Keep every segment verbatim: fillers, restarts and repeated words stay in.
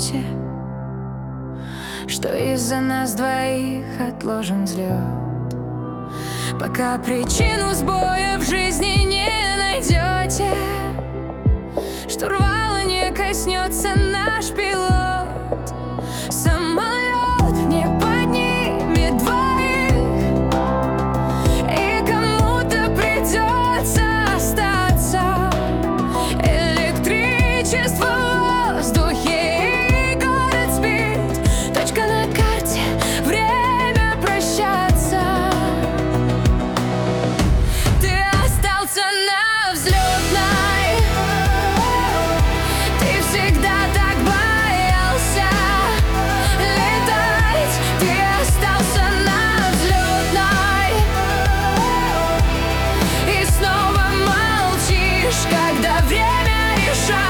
найдете, что из-за нас двоих отложен взлет. Пока причину сбоя в жизни не найдете, штурвала не коснется наш пилот. Самолет не поднимет двоих, и кому-то придется остаться. Электричество в воздухе, и город спит. Точка на карте, время прощаться. Ты остался на взлетной, ты всегда так боялся летать. Ты остался на взлетной и снова молчишь, когда время решать.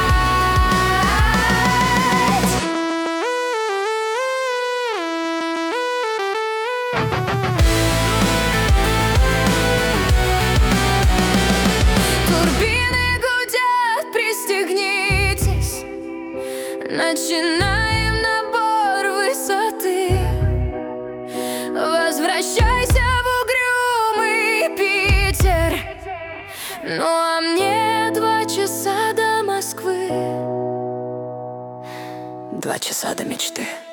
Турбины гудят, пристегнитесь, начинаем набор высоты. Возвращайся в угрюмый Питер, ну а мне два часа до Москвы, два часа до мечты.